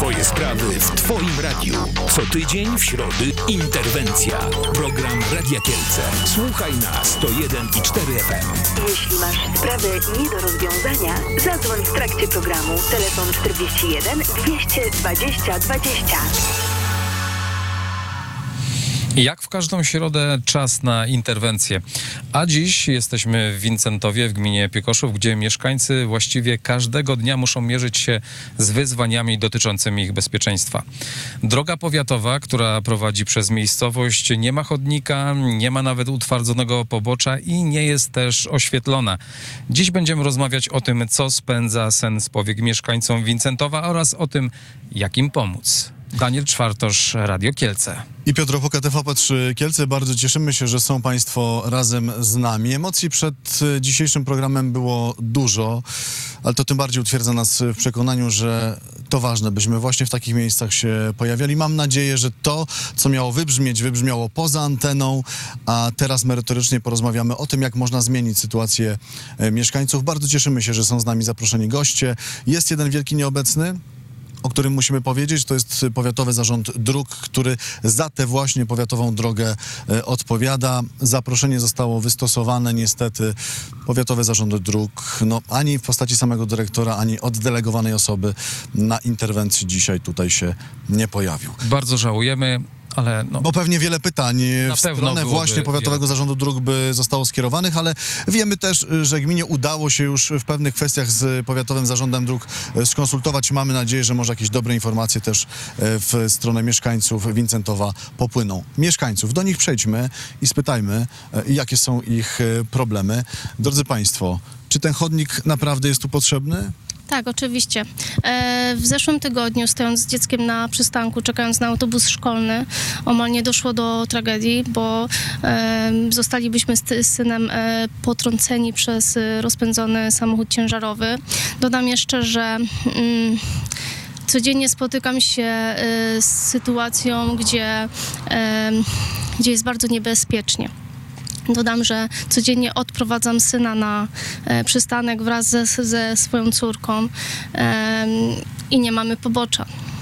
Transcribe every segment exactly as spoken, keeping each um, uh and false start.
Twoje sprawy w Twoim radiu. Co tydzień w środy interwencja. Program Radia Kielce. Słuchaj na sto jeden i cztery F M. Jeśli masz sprawę nie do rozwiązania, zadzwoń w trakcie programu. Telefon czterdzieści jeden dwieście dwadzieścia dwadzieścia. Jak w każdą środę czas na interwencję. A dziś jesteśmy w Wincentowie, w gminie Piekoszów, gdzie mieszkańcy właściwie każdego dnia muszą mierzyć się z wyzwaniami dotyczącymi ich bezpieczeństwa. Droga powiatowa, która prowadzi przez miejscowość, nie ma chodnika, nie ma nawet utwardzonego pobocza i nie jest też oświetlona. Dziś będziemy rozmawiać o tym, co spędza sen z powiek mieszkańcom Wincentowa oraz o tym, jak im pomóc. Daniel Czwartosz, Radio Kielce. I Piotr Opoka, T V P trzy Kielce. Bardzo cieszymy się, że są Państwo razem z nami. Emocji przed dzisiejszym programem było dużo, ale to tym bardziej utwierdza nas w przekonaniu, że to ważne, byśmy właśnie w takich miejscach się pojawiali. Mam nadzieję, że to, co miało wybrzmieć, wybrzmiało poza anteną, a teraz merytorycznie porozmawiamy o tym, jak można zmienić sytuację mieszkańców. Bardzo cieszymy się, że są z nami zaproszeni goście. Jest jeden wielki nieobecny, o którym musimy powiedzieć, to jest Powiatowy Zarząd Dróg, który za tę właśnie powiatową drogę e, odpowiada. Zaproszenie zostało wystosowane, niestety Powiatowy Zarząd Dróg, no ani w postaci samego dyrektora, ani oddelegowanej osoby na interwencji dzisiaj tutaj się nie pojawił. Bardzo żałujemy. Ale no, bo pewnie wiele pytań w stronę właśnie Powiatowego wiele... Zarządu Dróg by zostało skierowanych, ale wiemy też, że gminie udało się już w pewnych kwestiach z Powiatowym Zarządem Dróg skonsultować. Mamy nadzieję, że może jakieś dobre informacje też w stronę mieszkańców Wincentowa popłyną. Mieszkańców, do nich przejdźmy i spytajmy, jakie są ich problemy. Drodzy Państwo, czy ten chodnik naprawdę jest tu potrzebny? Tak, oczywiście. E, w zeszłym tygodniu, stojąc z dzieckiem na przystanku, czekając na autobus szkolny, omal nie doszło do tragedii, bo e, zostalibyśmy z, z synem e, potrąceni przez e, rozpędzony samochód ciężarowy. Dodam jeszcze, że mm, codziennie spotykam się e, z sytuacją, gdzie, e, gdzie jest bardzo niebezpiecznie. Dodam, że codziennie odprowadzam syna na e, przystanek wraz ze, ze swoją córką e, i nie mamy pobocza.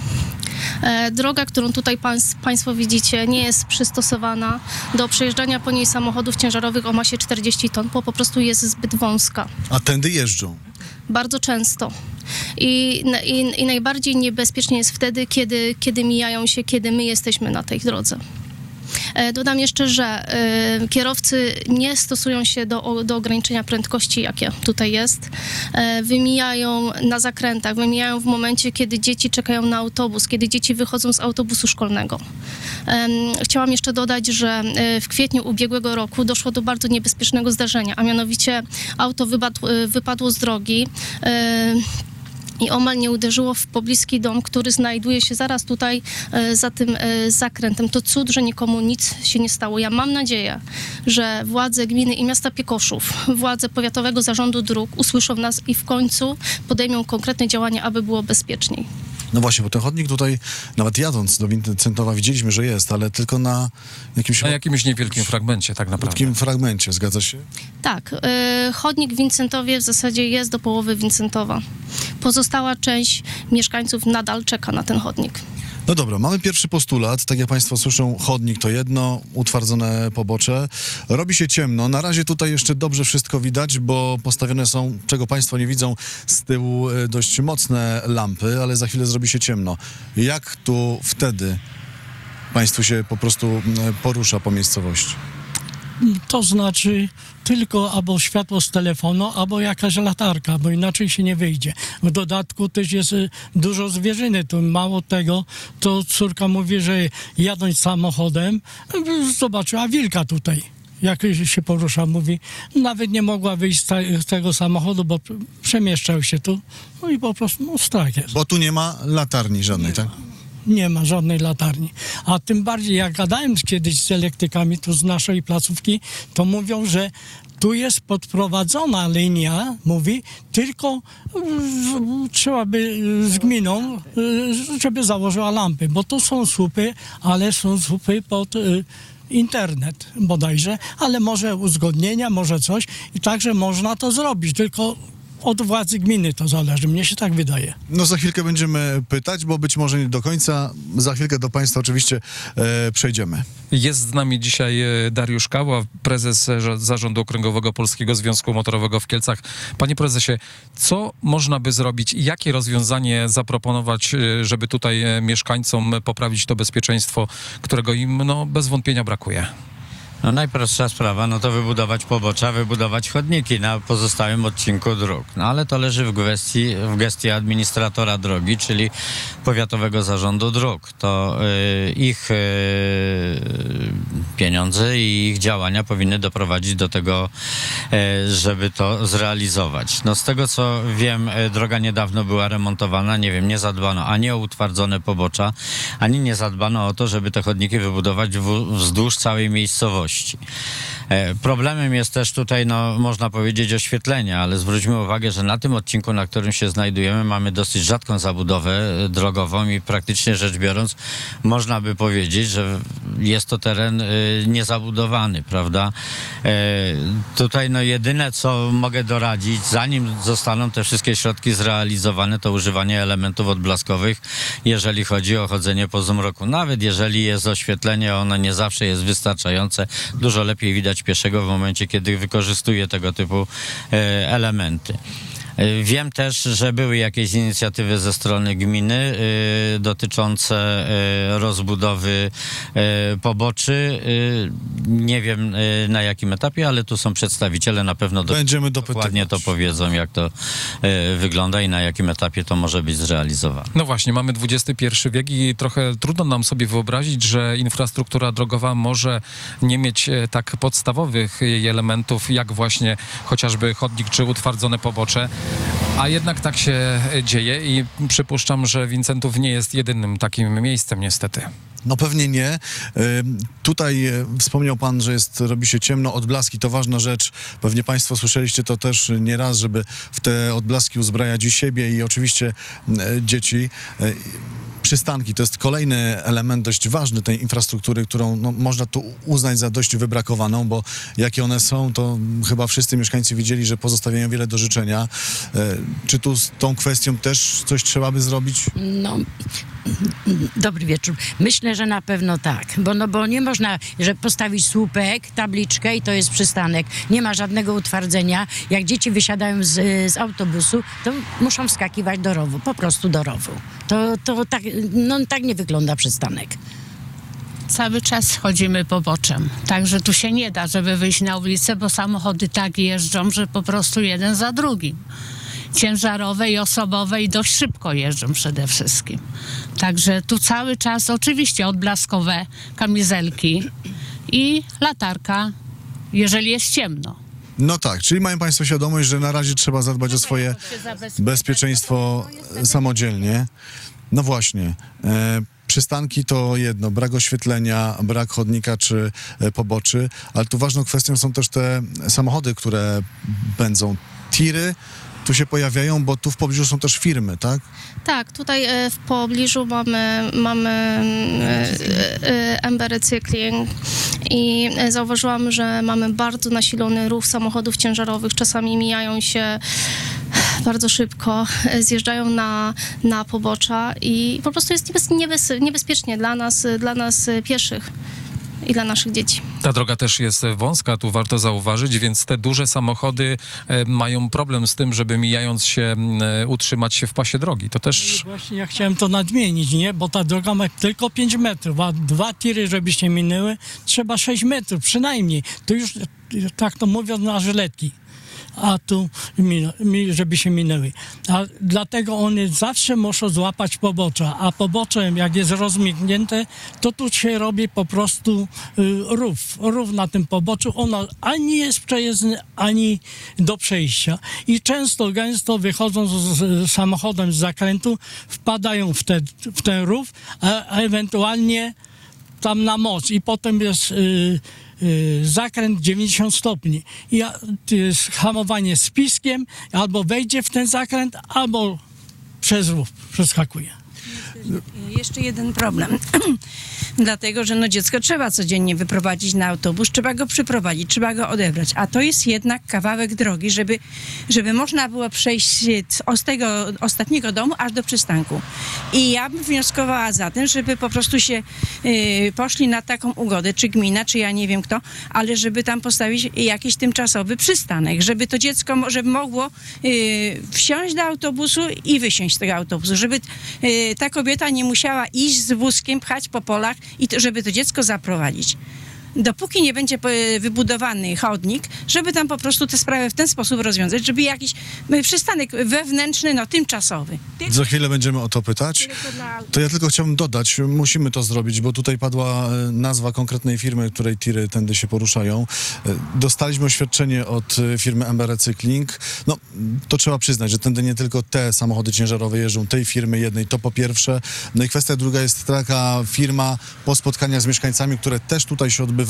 E, droga, którą tutaj pańs, Państwo widzicie, nie jest przystosowana do przejeżdżania po niej samochodów ciężarowych o masie czterdzieści ton, bo po prostu jest zbyt wąska. A tędy jeżdżą? Bardzo często. I, i, i najbardziej niebezpiecznie jest wtedy, kiedy, kiedy mijają się, kiedy my jesteśmy na tej drodze. Dodam jeszcze, że y, kierowcy nie stosują się do, do ograniczenia prędkości, jakie tutaj jest. Y, wymijają na zakrętach, wymijają w momencie, kiedy dzieci czekają na autobus, kiedy dzieci wychodzą z autobusu szkolnego. Y, chciałam jeszcze dodać, że y, w kwietniu ubiegłego roku doszło do bardzo niebezpiecznego zdarzenia, a mianowicie auto wypadło, y, wypadło z drogi. Y, I omal nie uderzyło w pobliski dom, który znajduje się zaraz tutaj e, za tym e, zakrętem. To cud, że nikomu nic się nie stało. Ja mam nadzieję, że władze gminy i miasta Piekoszów, władze Powiatowego Zarządu Dróg usłyszą nas i w końcu podejmą konkretne działania, aby było bezpieczniej. No właśnie, bo ten chodnik tutaj, nawet jadąc do Wincentowa, widzieliśmy, że jest, ale tylko na jakimś... Na jakimś niewielkim fragmencie, tak naprawdę. Takim fragmencie, zgadza się? Tak. Y, chodnik w Wincentowie w zasadzie jest do połowy Wincentowa. Pozostała część mieszkańców nadal czeka na ten chodnik. No dobra, mamy pierwszy postulat. Tak jak Państwo słyszą, chodnik to jedno, utwardzone pobocze. Robi się ciemno. Na razie tutaj jeszcze dobrze wszystko widać, bo postawione są, czego Państwo nie widzą, z tyłu dość mocne lampy, ale za chwilę zrobi się ciemno. Jak tu wtedy Państwu się po prostu porusza po miejscowości? To znaczy tylko albo światło z telefonu, albo jakaś latarka, bo inaczej się nie wyjdzie. W dodatku też jest dużo zwierzyny. Tu mało tego, to córka mówi, że jadąc samochodem, zobaczyła wilka tutaj. Jak się porusza, mówi, nawet nie mogła wyjść z, te, z tego samochodu, bo przemieszczał się tu. No i po prostu no, strach jest. Bo tu nie ma latarni żadnej, tak? Nie ma żadnej latarni. A tym bardziej, jak gadałem kiedyś z elektrykami tu z naszej placówki, to mówią, że tu jest podprowadzona linia, mówi, tylko y, trzeba by z gminą, y, żeby założyła lampy, bo to są słupy, ale są słupy pod y, internet bodajże, ale może uzgodnienia, może coś i także można to zrobić, tylko od władzy gminy to zależy, mnie się tak wydaje. No za chwilkę będziemy pytać, bo być może nie do końca. Za chwilkę do Państwa oczywiście e, przejdziemy. Jest z nami dzisiaj e, Dariusz Kała, prezes e, Zarządu Okręgowego Polskiego Związku Motorowego w Kielcach. Panie prezesie, co można by zrobić, jakie rozwiązanie zaproponować, e, żeby tutaj e, mieszkańcom poprawić to bezpieczeństwo, którego im no, bez wątpienia brakuje? No najprostsza sprawa, no to wybudować pobocza, wybudować chodniki na pozostałym odcinku dróg. No ale to leży w gestii, w gestii administratora drogi, czyli Powiatowego Zarządu Dróg. To y, ich y, pieniądze i ich działania powinny doprowadzić do tego, y, żeby to zrealizować. No z tego co wiem, y, droga niedawno była remontowana, nie wiem, nie zadbano ani o utwardzone pobocza, ani nie zadbano o to, żeby te chodniki wybudować w, wzdłuż całej miejscowości. Problemem jest też tutaj, no, można powiedzieć, oświetlenie, ale zwróćmy uwagę, że na tym odcinku, na którym się znajdujemy, mamy dosyć rzadką zabudowę drogową i praktycznie rzecz biorąc można by powiedzieć, że jest to teren y, niezabudowany, prawda? Y, tutaj no jedyne, co mogę doradzić, zanim zostaną te wszystkie środki zrealizowane, to używanie elementów odblaskowych, jeżeli chodzi o chodzenie po zmroku. Nawet jeżeli jest oświetlenie, ono nie zawsze jest wystarczające. Dużo lepiej widać pieszego w momencie, kiedy wykorzystuje tego typu e, elementy. Wiem też, że były jakieś inicjatywy ze strony gminy y, dotyczące y, rozbudowy y, poboczy. Y, nie wiem y, na jakim etapie, ale tu są przedstawiciele, na pewno do, Będziemy dokładnie to powiedzą, jak to y, wygląda i na jakim etapie to może być zrealizowane. No właśnie, mamy dwudziesty pierwszy wiek i trochę trudno nam sobie wyobrazić, że infrastruktura drogowa może nie mieć e, tak podstawowych jej elementów, jak właśnie chociażby chodnik czy utwardzone pobocze. A jednak tak się dzieje i przypuszczam, że Wincentów nie jest jedynym takim miejscem niestety. No pewnie nie. Y, Tutaj y, wspomniał pan, że jest, robi się ciemno, odblaski to ważna rzecz. Pewnie państwo słyszeliście to też nie raz, żeby w te odblaski uzbrajać i siebie i oczywiście y, dzieci. Y, Przystanki to jest kolejny element dość ważny tej infrastruktury, którą no, można tu uznać za dość wybrakowaną, bo jakie one są, to chyba wszyscy mieszkańcy widzieli, że pozostawiają wiele do życzenia. E, czy tu z tą kwestią też coś trzeba by zrobić? No, dobry wieczór. Myślę, że na pewno tak, bo, no, bo nie można, że postawić słupek, tabliczkę i to jest przystanek. Nie ma żadnego utwardzenia. Jak dzieci wysiadają z, z autobusu, to muszą wskakiwać do rowu, po prostu do rowu. To, to tak, no, tak nie wygląda przystanek. Cały czas chodzimy poboczem, także tu się nie da, żeby wyjść na ulicę, bo samochody tak jeżdżą, że po prostu jeden za drugim. Ciężarowe i osobowe i dość szybko jeżdżą przede wszystkim. Także tu cały czas oczywiście odblaskowe kamizelki i latarka, jeżeli jest ciemno. No tak, czyli mają państwo świadomość, że na razie trzeba zadbać o swoje bezpieczeństwo samodzielnie. No właśnie. E, Przystanki to jedno, brak oświetlenia, brak chodnika czy e, poboczy, ale tu ważną kwestią są też te samochody, które pędzą. Tiry tu się pojawiają, bo tu w pobliżu są też firmy, tak? Tak, tutaj e, w pobliżu mamy, mamy e, e, Ember Recykling i e, zauważyłam, że mamy bardzo nasilony ruch samochodów ciężarowych. Czasami mijają się bardzo szybko, e, zjeżdżają na, na pobocza i po prostu jest niebez, niebez, niebezpiecznie dla nas, dla nas e, pieszych i dla naszych dzieci. Ta droga też jest wąska, tu warto zauważyć, więc te duże samochody e, mają problem z tym, żeby mijając się e, utrzymać się w pasie drogi. To też... Właśnie ja chciałem to nadmienić, nie? Bo ta droga ma tylko pięć metrów, a dwa tiry, żeby się minęły, trzeba sześć metrów przynajmniej. To już, tak to mówiąc, na żyletki. A tu, żeby się minęły. A dlatego one zawsze muszą złapać pobocza, a pobocze, jak jest rozmignięte, to tu się robi po prostu y, rów. Rów na tym poboczu, ono ani jest przejezdny, ani do przejścia. I często, gęsto wychodząc z, z samochodem z zakrętu, wpadają w, te, w ten rów, a, a ewentualnie tam na most i potem jest y, y, zakręt dziewięćdziesiąt stopni i y, hamowanie z piskiem albo wejdzie w ten zakręt, albo przez rów przeskakuje. Jeszcze jeden problem. Dlatego, że no dziecko trzeba codziennie wyprowadzić na autobus, trzeba go przyprowadzić, trzeba go odebrać. A to jest jednak kawałek drogi, żeby, żeby można było przejść z tego ostatniego domu aż do przystanku. I ja bym wnioskowała za tym, żeby po prostu się y, poszli na taką ugodę, czy gmina, czy ja nie wiem kto, ale żeby tam postawić jakiś tymczasowy przystanek, żeby to dziecko żeby mogło y, wsiąść do autobusu i wysiąść z tego autobusu, żeby y, ta kobieta nie musiała iść z wózkiem, pchać po polach i to, żeby to dziecko zaprowadzić. Dopóki nie będzie wybudowany chodnik, żeby tam po prostu tę sprawę w ten sposób rozwiązać, żeby jakiś przystanek wewnętrzny, no tymczasowy. Za chwilę będziemy o to pytać. To ja tylko chciałbym dodać, musimy to zrobić, bo tutaj padła nazwa konkretnej firmy, której tiry tędy się poruszają. Dostaliśmy oświadczenie od firmy M B Recykling. No, to trzeba przyznać, że tędy nie tylko te samochody ciężarowe jeżdżą, tej firmy jednej, to po pierwsze. No i kwestia druga jest taka, firma po spotkaniach z mieszkańcami, które też tutaj się odbywały,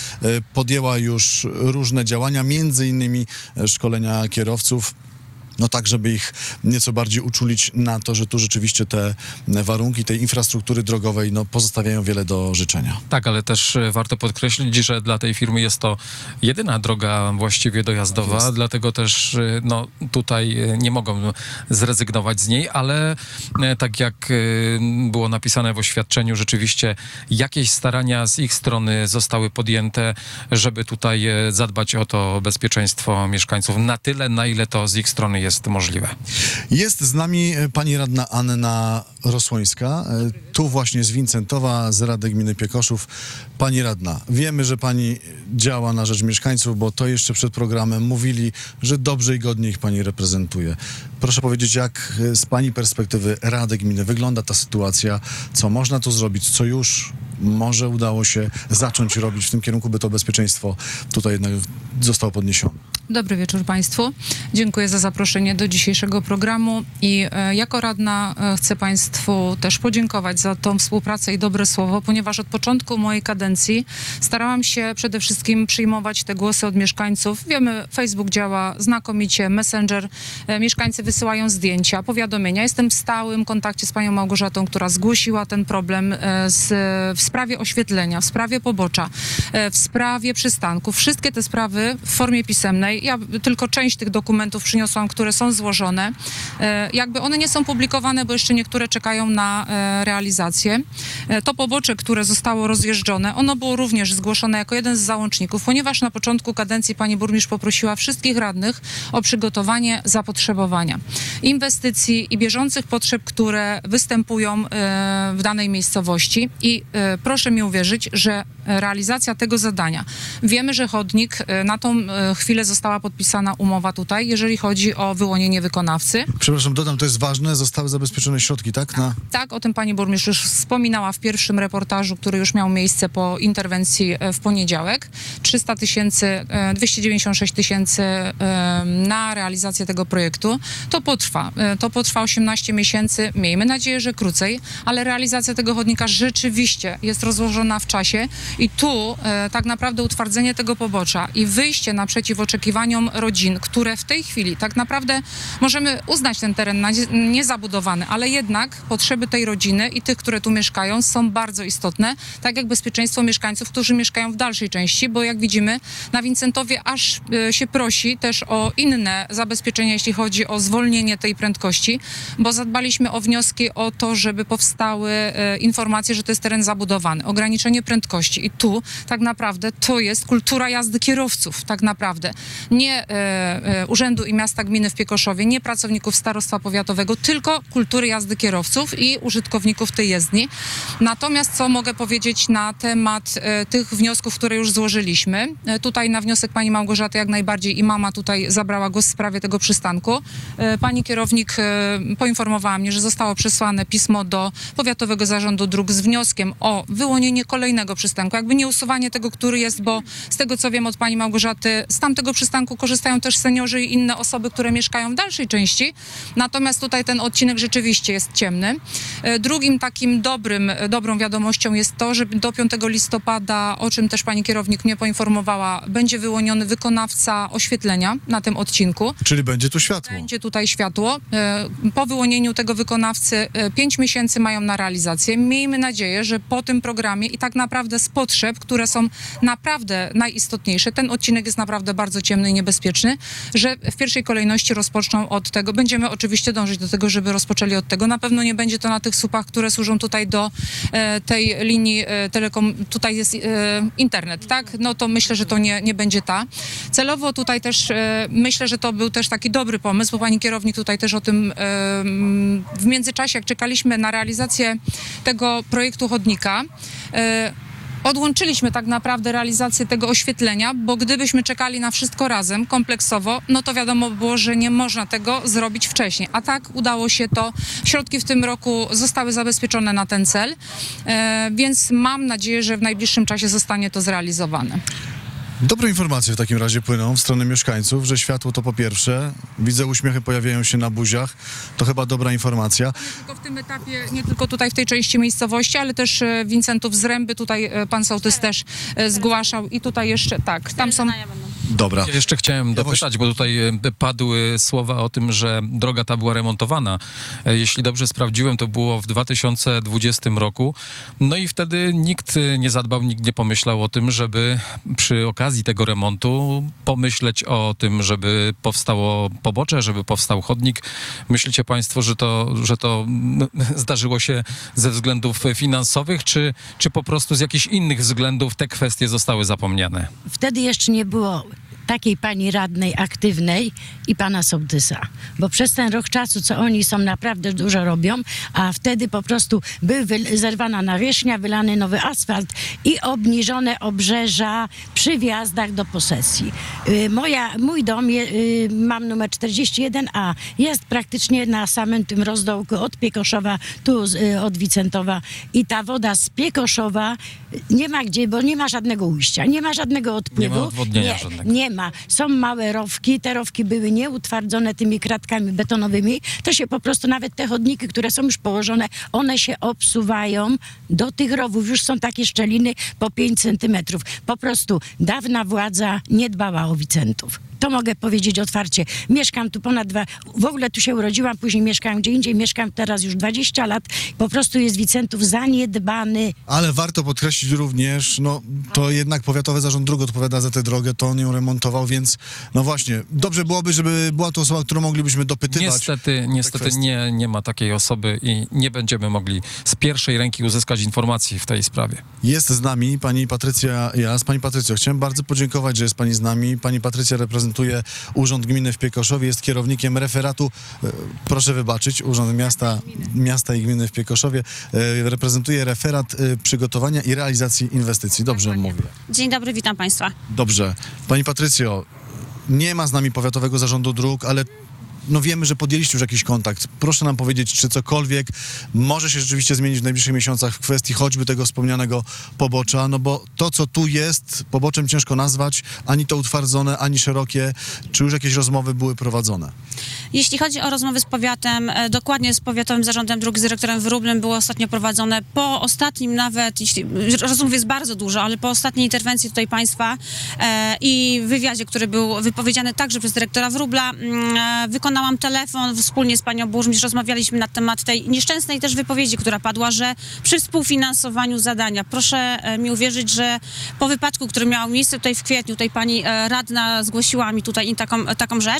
podjęła już różne działania, między innymi szkolenia kierowców, no tak, żeby ich nieco bardziej uczulić na to, że tu rzeczywiście te warunki tej infrastruktury drogowej no, pozostawiają wiele do życzenia. Tak, ale też warto podkreślić, że dla tej firmy jest to jedyna droga właściwie dojazdowa, tak dlatego też no, tutaj nie mogą zrezygnować z niej, ale tak jak było napisane w oświadczeniu, rzeczywiście jakieś starania z ich strony zostały podjęte, żeby tutaj zadbać o to bezpieczeństwo mieszkańców na tyle, na ile to z ich strony jest jest możliwe. Jest z nami pani radna Anna Rosłońska, tu właśnie z Wincentowa, z Rady Gminy Piekoszów. Pani radna, wiemy, że pani działa na rzecz mieszkańców, bo to jeszcze przed programem mówili, że dobrze i godnie ich pani reprezentuje. Proszę powiedzieć, jak z pani perspektywy Rady Gminy wygląda ta sytuacja, co można tu zrobić, co już może udało się zacząć robić w tym kierunku, by to bezpieczeństwo tutaj jednak zostało podniesione. Dobry wieczór Państwu. Dziękuję za zaproszenie do dzisiejszego programu i e, jako radna e, chcę Państwu też podziękować za tą współpracę i dobre słowo, ponieważ od początku mojej kadencji starałam się przede wszystkim przyjmować te głosy od mieszkańców. Wiemy, Facebook działa znakomicie, Messenger, e, mieszkańcy wysyłają zdjęcia, powiadomienia. Jestem w stałym kontakcie z panią Małgorzatą, która zgłosiła ten problem e, z, w sprawie oświetlenia, w sprawie pobocza, e, w sprawie przystanków. Wszystkie te sprawy w formie pisemnej. Ja tylko część tych dokumentów przyniosłam, które są złożone. E, jakby one nie są publikowane, bo jeszcze niektóre czekają na e, realizację. E, to pobocze, które zostało rozjeżdżone, ono było również zgłoszone jako jeden z załączników, ponieważ na początku kadencji pani burmistrz poprosiła wszystkich radnych o przygotowanie zapotrzebowania, inwestycji i bieżących potrzeb, które występują e, w danej miejscowości i e, proszę mi uwierzyć, że realizacja tego zadania. Wiemy, że chodnik e, na tą e, chwilę została podpisana umowa tutaj, jeżeli chodzi o wyłonienie wykonawcy. Przepraszam, dodam, to jest ważne, zostały zabezpieczone środki, tak? Na... Tak, o tym pani burmistrz już wspominała w pierwszym reportażu, który już miał miejsce po interwencji w poniedziałek. trzysta tysięcy, dwieście dziewięćdziesiąt sześć tysięcy na realizację tego projektu. To potrwa. To potrwa osiemnaście miesięcy, miejmy nadzieję, że krócej, ale realizacja tego chodnika rzeczywiście jest rozłożona w czasie i tu tak naprawdę utwardzenie tego pobocza i wyjście naprzeciw oczekiwaniom rodzin, które w tej chwili tak naprawdę możemy uznać ten teren na niezabudowany, ale jednak potrzeby tej rodziny i tych, które tu mieszkają, są bardzo istotne, tak jak bezpieczeństwo mieszkańców, którzy mieszkają w dalszej części, bo jak widzimy na Wincentowie aż y, się prosi też o inne zabezpieczenia, jeśli chodzi o zwolnienie tej prędkości, bo zadbaliśmy o wnioski o to, żeby powstały y, informacje, że to jest teren zabudowany, ograniczenie prędkości i tu tak naprawdę to jest kultura jazdy kierowców, tak naprawdę. Nie e, e, Urzędu i Miasta Gminy w Piekoszowie, nie pracowników Starostwa Powiatowego, tylko kultury jazdy kierowców i użytkowników tej jezdni. Natomiast co mogę powiedzieć na temat e, tych wniosków, które już złożyliśmy? E, tutaj na wniosek pani Małgorzaty jak najbardziej i mama tutaj zabrała głos w sprawie tego przystanku. E, pani kierownik e, poinformowała mnie, że zostało przesłane pismo do Powiatowego Zarządu Dróg z wnioskiem o wyłonienie kolejnego przystanku. przystanku, jakby nie usuwanie tego, który jest, bo z tego, co wiem od pani Małgorzaty, z tamtego przystanku korzystają też seniorzy i inne osoby, które mieszkają w dalszej części, natomiast tutaj ten odcinek rzeczywiście jest ciemny. Drugim takim dobrym, dobrą wiadomością jest to, że do piątego listopada, o czym też pani kierownik mnie poinformowała, będzie wyłoniony wykonawca oświetlenia na tym odcinku. Czyli będzie tu światło. Będzie tutaj światło. Po wyłonieniu tego wykonawcy pięć miesięcy mają na realizację. Miejmy nadzieję, że po tym programie i tak naprawdę z potrzeb, które są naprawdę najistotniejsze, ten odcinek jest naprawdę bardzo ciemny i niebezpieczny, że w pierwszej kolejności rozpoczną od tego. Będziemy oczywiście dążyć do tego, żeby rozpoczęli od tego. Na pewno nie będzie to na tych słupach, które służą tutaj do e, tej linii e, telekom. Tutaj jest e, internet, tak? No to myślę, że to nie, nie będzie ta. Celowo tutaj też e, myślę, że to był też taki dobry pomysł, bo pani kierownik tutaj też o tym e, w międzyczasie, jak czekaliśmy na realizację tego projektu chodnika, e, odłączyliśmy tak naprawdę realizację tego oświetlenia, bo gdybyśmy czekali na wszystko razem, kompleksowo, no to wiadomo było, że nie można tego zrobić wcześniej. A tak udało się to. Środki w tym roku zostały zabezpieczone na ten cel, e, więc mam nadzieję, że w najbliższym czasie zostanie to zrealizowane. Dobre informacje w takim razie płyną w stronę mieszkańców, że światło to po pierwsze. Widzę, uśmiechy pojawiają się na buziach. To chyba dobra informacja. Nie tylko w tym etapie, nie tylko tutaj w tej części miejscowości, ale też Wincentów z Ręby, tutaj pan sołtys też zgłaszał i tutaj jeszcze, tak, tam są... Dobra. Ja jeszcze chciałem dopytać, bo tutaj padły słowa o tym, że droga ta była remontowana. Jeśli dobrze sprawdziłem, to było w dwa tysiące dwudziestym roku. No i wtedy nikt nie zadbał, nikt nie pomyślał o tym, żeby przy okazji tego remontu pomyśleć o tym, żeby powstało pobocze, żeby powstał chodnik. Myślicie państwo, że to, że to zdarzyło się ze względów finansowych, czy, czy po prostu z jakichś innych względów te kwestie zostały zapomniane? Wtedy jeszcze nie było takiej pani radnej aktywnej i pana sołtysa, bo przez ten rok czasu, co oni są, naprawdę dużo robią, a wtedy po prostu był zerwana nawierzchnia, wylany nowy asfalt i obniżone obrzeża przy wjazdach do posesji. Moja, mój dom, je, mam numer czterdzieści jeden A, jest praktycznie na samym tym rozdołku od Piekoszowa, tu od Wicentowa i ta woda z Piekoszowa nie ma gdzie, bo nie ma żadnego ujścia, nie ma żadnego odpływu. Nie ma odwodnienia nie, żadnego. Nie ma. Są małe rowki, te rowki były nieutwardzone tymi kratkami betonowymi, to się po prostu nawet te chodniki, które są już położone, one się obsuwają do tych rowów, już są takie szczeliny po pięć centymetrów. Po prostu dawna władza nie dbała o Wicentów. To mogę powiedzieć otwarcie. Mieszkam tu ponad dwa... W ogóle tu się urodziłam, później mieszkałam gdzie indziej. Mieszkam teraz już dwadzieścia lat. Po prostu jest Wicentów zaniedbany. Ale warto podkreślić również, no to jednak Powiatowy Zarząd Dróg odpowiada za tę drogę, to on ją remontował, więc no właśnie, dobrze byłoby, żeby była to osoba, którą moglibyśmy dopytywać. Niestety, niestety nie, nie ma takiej osoby i nie będziemy mogli z pierwszej ręki uzyskać informacji w tej sprawie. Jest z nami pani Patrycja Jas. Pani Patrycjo, chciałem bardzo podziękować, że jest pani z nami. Pani Patrycja reprezentuje Urząd Gminy w Piekoszowie, jest kierownikiem referatu, e, proszę wybaczyć, Urząd Miasta, Miasta i Gminy w Piekoszowie, e, reprezentuje referat e, przygotowania i realizacji inwestycji. Dobrze mówię. Dzień dobry, witam państwa. Dobrze. Pani Patrycjo, nie ma z nami Powiatowego Zarządu Dróg, ale no wiemy, że podjęliście już jakiś kontakt. Proszę nam powiedzieć, czy cokolwiek może się rzeczywiście zmienić w najbliższych miesiącach w kwestii choćby tego wspomnianego pobocza, no bo to, co tu jest, poboczem ciężko nazwać, ani to utwardzone, ani szerokie. Czy już jakieś rozmowy były prowadzone? Jeśli chodzi o rozmowy z powiatem, e, dokładnie z Powiatowym Zarządem Dróg, z dyrektorem Wróblem było ostatnio prowadzone. Po ostatnim nawet, jeśli, rozmów jest bardzo dużo, ale po ostatniej interwencji tutaj państwa e, i wywiadzie, który był wypowiedziany także przez dyrektora Wróbla, e, wykonałam telefon wspólnie z panią burmistrz, rozmawialiśmy na temat tej nieszczęsnej też wypowiedzi, która padła, że przy współfinansowaniu zadania, proszę e, mi uwierzyć, że po wypadku, który miał miejsce tutaj w kwietniu, tutaj pani e, radna zgłosiła mi tutaj taką, taką rzecz.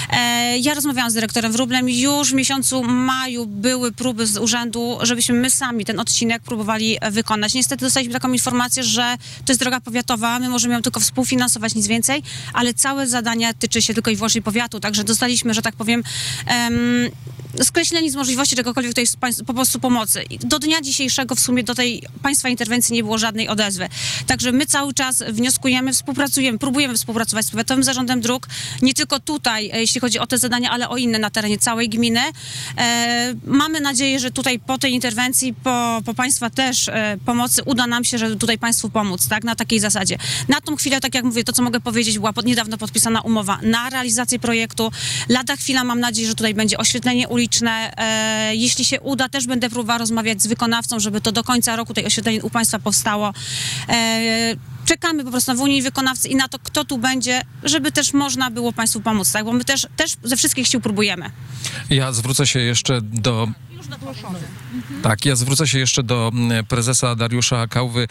E, ja rozmawiałam z dyrektorem Wróblem, już w miesiącu maju były próby z urzędu, żebyśmy my sami ten odcinek próbowali wykonać. Niestety dostaliśmy taką informację, że to jest droga powiatowa, my możemy ją tylko współfinansować, nic więcej, ale całe zadanie tyczy się tylko i wyłącznie powiatu, także dostaliśmy, że tak powiem, powiem, em, skreśleni z możliwości czegokolwiek tutaj po prostu pomocy. Do dnia dzisiejszego w sumie do tej państwa interwencji nie było żadnej odezwy. Także my cały czas wnioskujemy, współpracujemy, próbujemy współpracować z Powiatowym Zarządem Dróg, nie tylko tutaj, jeśli chodzi o te zadania, ale o inne na terenie całej gminy. E, mamy nadzieję, że tutaj po tej interwencji, po, po państwa też e, pomocy uda nam się, żeby tutaj państwu pomóc, tak, na takiej zasadzie. Na tą chwilę, tak jak mówię, to co mogę powiedzieć, była pod, niedawno podpisana umowa na realizację projektu. Lada chwila, mam nadzieję, że tutaj będzie oświetlenie uliczne. E, jeśli się uda, też będę próbowała rozmawiać z wykonawcą, żeby to do końca roku tej oświetlenie u państwa powstało. E, czekamy po prostu na Unii wykonawcy i na to, kto tu będzie, żeby też można było państwu pomóc, tak? Bo my też, też ze wszystkich sił próbujemy. Ja zwrócę się jeszcze do... Tak, ja zwrócę się jeszcze do prezesa Dariusza Kałwy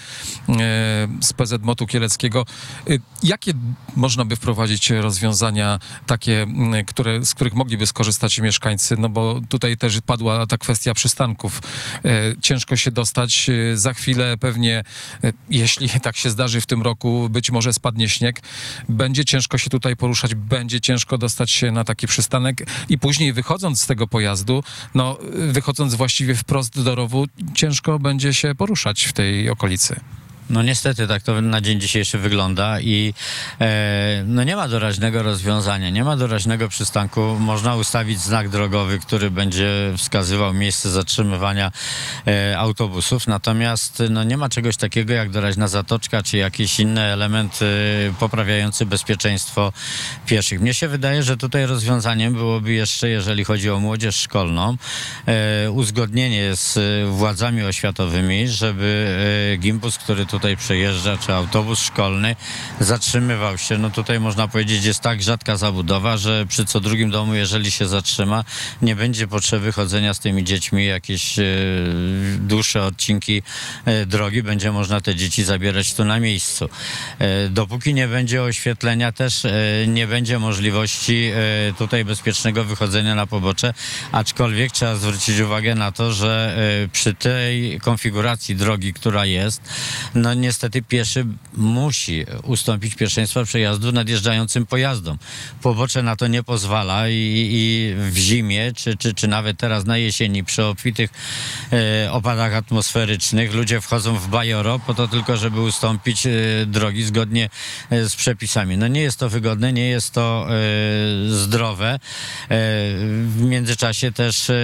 z P Z MOT-u Kieleckiego. Jakie można by wprowadzić rozwiązania takie, które, z których mogliby skorzystać mieszkańcy? No bo tutaj też padła ta kwestia przystanków. Ciężko się dostać. Za chwilę pewnie, jeśli tak się zdarzy w tym roku, być może spadnie śnieg, będzie ciężko się tutaj poruszać, będzie ciężko dostać się na taki przystanek i później wychodząc z tego pojazdu, no wychodząc właściwie wprost do rowu, ciężko będzie się poruszać w tej okolicy. No niestety tak to na dzień dzisiejszy wygląda i e, no nie ma doraźnego rozwiązania, nie ma doraźnego przystanku. Można ustawić znak drogowy, który będzie wskazywał miejsce zatrzymywania e, autobusów, natomiast no nie ma czegoś takiego jak doraźna zatoczka czy jakiś inny element e, poprawiający bezpieczeństwo pieszych. Mnie się wydaje, że tutaj rozwiązaniem byłoby jeszcze, jeżeli chodzi o młodzież szkolną, e, uzgodnienie z władzami oświatowymi, żeby e, gimbus, który tutaj tutaj przejeżdża, czy autobus szkolny zatrzymywał się. No tutaj można powiedzieć, jest tak rzadka zabudowa, że przy co drugim domu, jeżeli się zatrzyma, nie będzie potrzeby chodzenia z tymi dziećmi jakieś e, dłuższe odcinki e, drogi. Będzie można te dzieci zabierać tu na miejscu. E, dopóki nie będzie oświetlenia, też e, nie będzie możliwości e, tutaj bezpiecznego wychodzenia na pobocze, aczkolwiek trzeba zwrócić uwagę na to, że e, przy tej konfiguracji drogi, która jest, no niestety pieszy musi ustąpić pierwszeństwa przejazdu nadjeżdżającym pojazdom. Pobocze na to nie pozwala i, i w zimie, czy, czy, czy nawet teraz na jesieni przy obfitych e, opadach atmosferycznych ludzie wchodzą w bajoro po to tylko, żeby ustąpić e, drogi zgodnie e, z przepisami. No nie jest to wygodne, nie jest to e, zdrowe. E, w międzyczasie też e,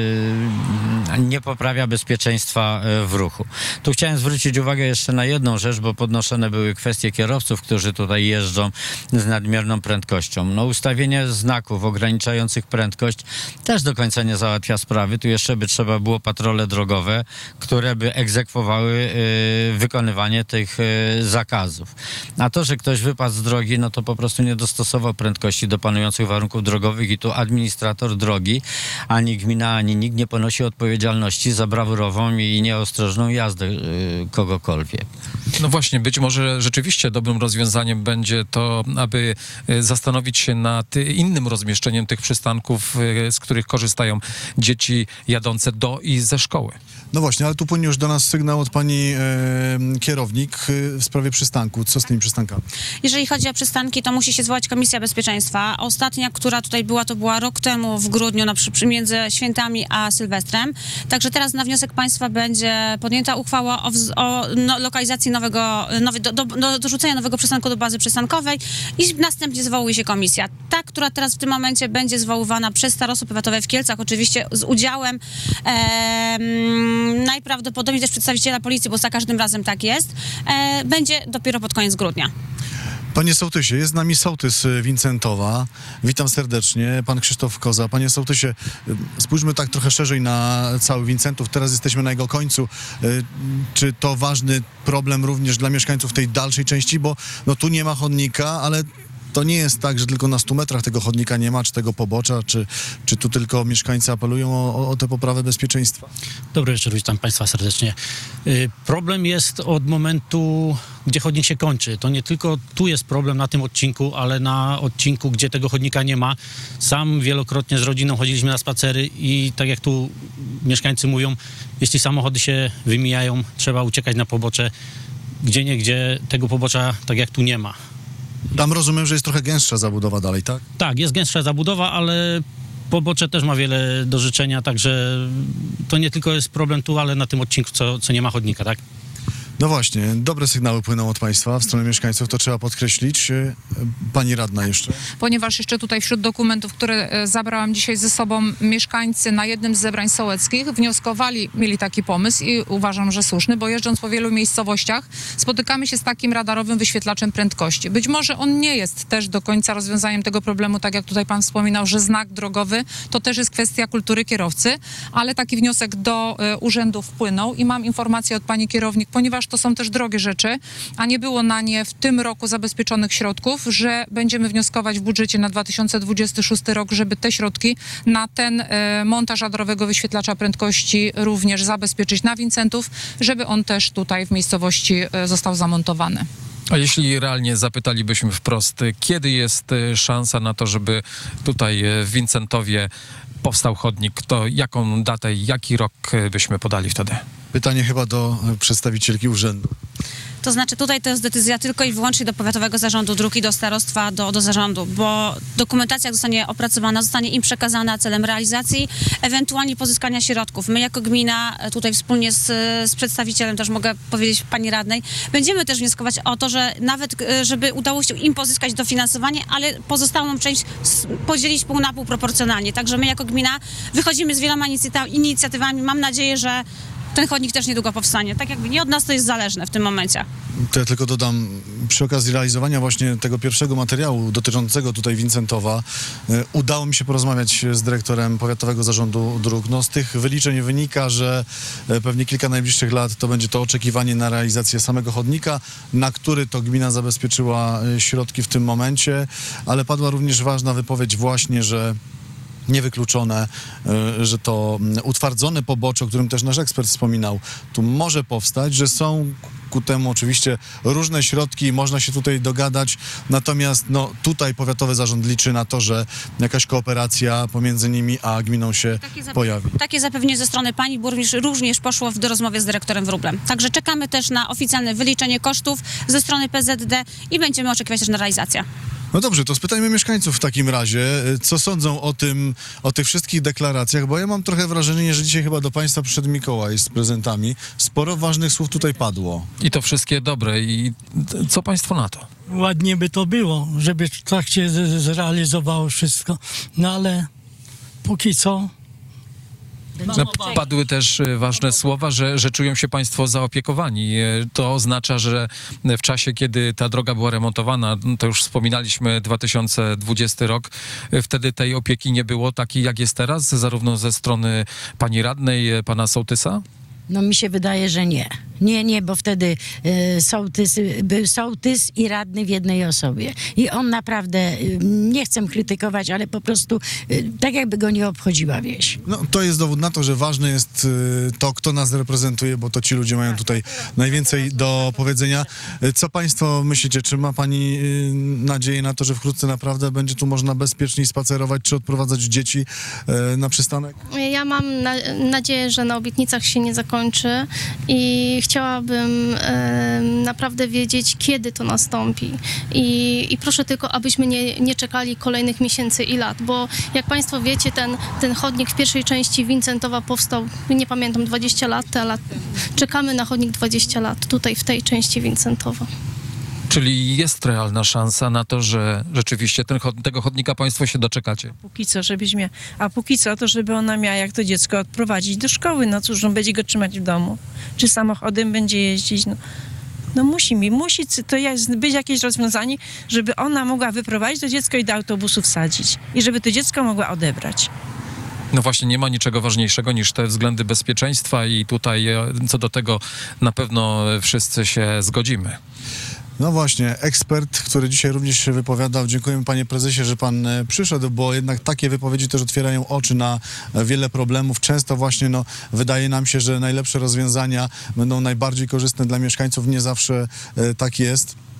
nie poprawia bezpieczeństwa e, w ruchu. Tu chciałem zwrócić uwagę jeszcze na jedną rzecz, bo podnoszone były kwestie kierowców, którzy tutaj jeżdżą z nadmierną prędkością. No ustawienie znaków ograniczających prędkość też do końca nie załatwia sprawy. Tu jeszcze by trzeba było patrole drogowe, które by egzekwowały y, wykonywanie tych y, zakazów. A to, że ktoś wypadł z drogi, no to po prostu nie dostosował prędkości do panujących warunków drogowych i tu administrator drogi, ani gmina, ani nikt nie ponosi odpowiedzialności za brawurową i nieostrożną jazdę y, kogokolwiek. No właśnie, być może rzeczywiście dobrym rozwiązaniem będzie to, aby zastanowić się nad innym rozmieszczeniem tych przystanków, z których korzystają dzieci jadące do i ze szkoły. No właśnie, ale tu płynie już do nas sygnał od pani e, kierownik e, w sprawie przystanku. Co z tymi przystankami? Jeżeli chodzi o przystanki, to musi się zwołać Komisja Bezpieczeństwa. Ostatnia, która tutaj była, to była rok temu w grudniu, na, między świętami a Sylwestrem. Także teraz na wniosek państwa będzie podjęta uchwała o, wz, o no, lokalizacji nowego, nowy, do, do, do dorzucenia nowego przystanku do bazy przystankowej i następnie zwołuje się komisja. Ta, która teraz w tym momencie będzie zwoływana przez starostwo powiatowe w Kielcach, oczywiście z udziałem e, najprawdopodobniej też przedstawiciela policji, bo za każdym razem tak jest, e, będzie dopiero pod koniec grudnia. Panie sołtysie, jest z nami sołtys Wincentowa. Witam serdecznie. Pan Krzysztof Koza. Panie sołtysie, spójrzmy tak trochę szerzej na cały Wincentów. Teraz jesteśmy na jego końcu. Czy to ważny problem również dla mieszkańców tej dalszej części? Bo no, tu nie ma chodnika, ale to nie jest tak, że tylko na stu metrach tego chodnika nie ma, czy tego pobocza, czy, czy tu tylko mieszkańcy apelują o, o tę poprawę bezpieczeństwa? Dobry wieczór, witam Państwa serdecznie. Problem jest od momentu, gdzie chodnik się kończy. To nie tylko tu jest problem na tym odcinku, ale na odcinku, gdzie tego chodnika nie ma. Sam wielokrotnie z rodziną chodziliśmy na spacery i tak jak tu mieszkańcy mówią, jeśli samochody się wymijają, trzeba uciekać na pobocze. Gdzie nie, gdzie tego pobocza tak jak tu nie ma. Tam rozumiem, że jest trochę gęstsza zabudowa dalej, tak? Tak, jest gęstsza zabudowa, ale pobocze też ma wiele do życzenia, także to nie tylko jest problem tu, ale na tym odcinku, co, co nie ma chodnika, tak? No właśnie, dobre sygnały płyną od państwa w stronę mieszkańców, to trzeba podkreślić. Pani radna jeszcze. Ponieważ jeszcze tutaj wśród dokumentów, które e, zabrałam dzisiaj ze sobą, mieszkańcy na jednym z zebrań sołeckich wnioskowali, mieli taki pomysł i uważam, że słuszny, bo jeżdżąc po wielu miejscowościach spotykamy się z takim radarowym wyświetlaczem prędkości. Być może on nie jest też do końca rozwiązaniem tego problemu, tak jak tutaj pan wspominał, że znak drogowy to też jest kwestia kultury kierowcy, ale taki wniosek do e, urzędu wpłynął i mam informację od pani kierownik, ponieważ to są też drogie rzeczy, a nie było na nie w tym roku zabezpieczonych środków, że będziemy wnioskować w budżecie na dwa tysiące dwudziesty szósty rok, żeby te środki na ten e, montaż radarowego wyświetlacza prędkości również zabezpieczyć na Wincentów, żeby on też tutaj w miejscowości e, został zamontowany. A jeśli realnie zapytalibyśmy wprost, kiedy jest e, szansa na to, żeby tutaj e, w Wincentowie powstał chodnik, to jaką datę i jaki rok e, byśmy podali wtedy? Pytanie chyba do przedstawicielki urzędu. To znaczy tutaj to jest decyzja tylko i wyłącznie do Powiatowego Zarządu Dróg i do starostwa, do, do zarządu, bo dokumentacja zostanie opracowana, zostanie im przekazana celem realizacji, ewentualnie pozyskania środków. My jako gmina, tutaj wspólnie z, z przedstawicielem, też mogę powiedzieć pani radnej, będziemy też wnioskować o to, że nawet, żeby udało się im pozyskać dofinansowanie, ale pozostałą część podzielić pół na pół proporcjonalnie. Także my jako gmina wychodzimy z wieloma inicjatywami. Mam nadzieję, że ten chodnik też niedługo powstanie. Tak jakby nie od nas to jest zależne w tym momencie. To ja tylko dodam, przy okazji realizowania właśnie tego pierwszego materiału dotyczącego tutaj Wincentowa, y, udało mi się porozmawiać z dyrektorem Powiatowego Zarządu Dróg. No z tych wyliczeń wynika, że y, pewnie kilka najbliższych lat to będzie to oczekiwanie na realizację samego chodnika, na który to gmina zabezpieczyła y, środki w tym momencie, ale padła również ważna wypowiedź właśnie, że niewykluczone, że to utwardzone pobocze, o którym też nasz ekspert wspominał, tu może powstać, że są ku temu oczywiście różne środki, można się tutaj dogadać, natomiast no, tutaj Powiatowy Zarząd liczy na to, że jakaś kooperacja pomiędzy nimi a gminą się takie pojawi. Takie zapewnienie ze strony pani burmistrz również poszło w do rozmowie z dyrektorem Wróblem. Także czekamy też na oficjalne wyliczenie kosztów ze strony P Z D i będziemy oczekiwać też na realizację. No dobrze, to spytajmy mieszkańców w takim razie, co sądzą o tym, o tych wszystkich deklaracjach, bo ja mam trochę wrażenie, że dzisiaj chyba do państwa przyszedł Mikołaj z prezentami. Sporo ważnych słów tutaj padło. I to wszystkie dobre. I co państwo na to? Ładnie by to było, żeby tak się z- zrealizowało wszystko, no ale póki co... No, padły też e, ważne słowa, że, że czują się państwo zaopiekowani. E, To oznacza, że w czasie, kiedy ta droga była remontowana, to już wspominaliśmy dwa tysiące dwudziesty rok, e, wtedy tej opieki nie było takiej, jak jest teraz, zarówno ze strony pani radnej, e, pana sołtysa? No mi się wydaje, że nie. Nie, nie, bo wtedy y, sołtys, był sołtys i radny w jednej osobie. I on naprawdę, y, nie chcę krytykować, ale po prostu y, tak jakby go nie obchodziła wieś. No, to jest dowód na to, że ważne jest y, to, kto nas reprezentuje, bo to ci ludzie mają tutaj najwięcej do powiedzenia. Y, Co państwo myślicie? Czy ma pani y, nadzieję na to, że wkrótce naprawdę będzie tu można bezpiecznie spacerować, czy odprowadzać dzieci y, na przystanek? Ja mam na, nadzieję, że na obietnicach się nie zakończy i chciałabym e, naprawdę wiedzieć, kiedy to nastąpi. I, i proszę tylko, abyśmy nie, nie czekali kolejnych miesięcy i lat, bo jak państwo wiecie, ten, ten chodnik w pierwszej części Wincentowa powstał, nie pamiętam, dwadzieścia lat, ale czekamy na chodnik dwadzieścia lat tutaj w tej części Wincentowa. Czyli jest realna szansa na to, że rzeczywiście ten, chod- tego chodnika państwo się doczekacie? Póki co, żebyś miała, a póki co to, żeby ona miała jak to dziecko odprowadzić do szkoły. No cóż, no będzie go trzymać w domu. Czy samochodem będzie jeździć, no. No musi mi, musi to jest, być jakieś rozwiązanie, żeby ona mogła wyprowadzić to dziecko i do autobusu wsadzić. I żeby to dziecko mogła odebrać. No właśnie, nie ma niczego ważniejszego niż te względy bezpieczeństwa i tutaj e, co do tego na pewno wszyscy się zgodzimy. No właśnie, ekspert, który dzisiaj również się wypowiadał. Dziękujemy panie prezesie, że pan e, przyszedł, bo jednak takie wypowiedzi też otwierają oczy na e, wiele problemów. Często właśnie no, wydaje nam się, że najlepsze rozwiązania będą najbardziej korzystne dla mieszkańców. Nie zawsze e, tak jest.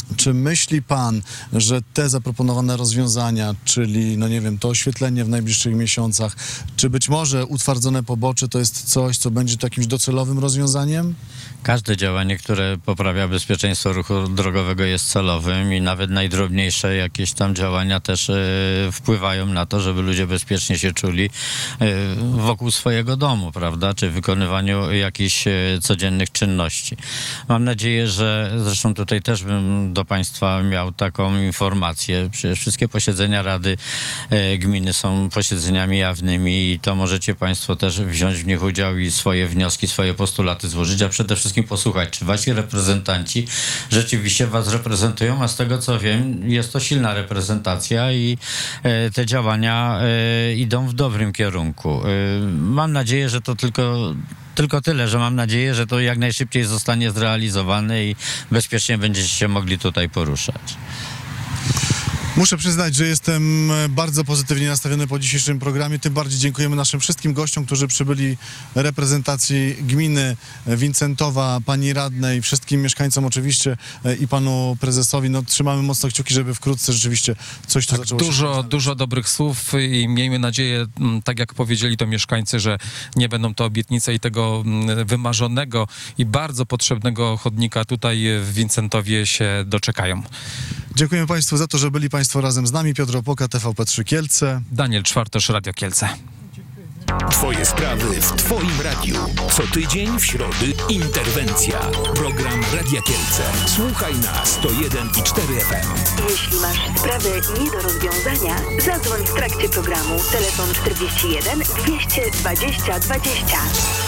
Czy myśli pan, że te zaproponowane rozwiązania, czyli, no nie wiem, to oświetlenie w najbliższych miesiącach, czy być może utwardzone pobocze to jest coś, co będzie to jakimś docelowym rozwiązaniem? Każde działanie, które poprawia bezpieczeństwo ruchu drogowego jest celowym i nawet najdrobniejsze jakieś tam działania też e, wpływają na to, żeby ludzie bezpiecznie się czuli e, wokół swojego domu, prawda, czy w wykonywaniu jakichś e, codziennych czynności. Mam nadzieję, że zresztą tutaj też bym do Państwa miał taką informację. Przecież wszystkie posiedzenia Rady e, Gminy są posiedzeniami jawnymi i to możecie Państwo też wziąć w nich udział i swoje wnioski, swoje postulaty złożyć, a przede wszystkim posłuchać, czy wasi reprezentanci rzeczywiście was reprezentują, a z tego co wiem, jest to silna reprezentacja i e, te działania e, idą w dobrym kierunku. E, mam nadzieję, że to tylko Tylko tyle, że mam nadzieję, że to jak najszybciej zostanie zrealizowane i bezpiecznie będziecie się mogli tutaj poruszać. Muszę przyznać, że jestem bardzo pozytywnie nastawiony po dzisiejszym programie. Tym bardziej dziękujemy naszym wszystkim gościom, którzy przybyli reprezentacji gminy Wincentowa, pani radnej, wszystkim mieszkańcom oczywiście i panu prezesowi. No, trzymamy mocno kciuki, żeby wkrótce rzeczywiście coś tu tak, zaczęło dużo, się Dużo dobrych słów i miejmy nadzieję, tak jak powiedzieli to mieszkańcy, że nie będą to obietnice i tego wymarzonego i bardzo potrzebnego chodnika tutaj w Wincentowie się doczekają. Dziękujemy Państwu za to, że byli Państwo razem z nami. Piotr Opoka, T V P trzy Kielce. Daniel Czwartosz, Radio Kielce. Twoje sprawy w Twoim radiu. Co tydzień w środy interwencja. Program Radia Kielce. Słuchaj na sto jeden i cztery F M. Jeśli masz sprawę nie do rozwiązania, zadzwoń w trakcie programu. Telefon czterdzieści jeden dwieście dwadzieścia dwadzieścia.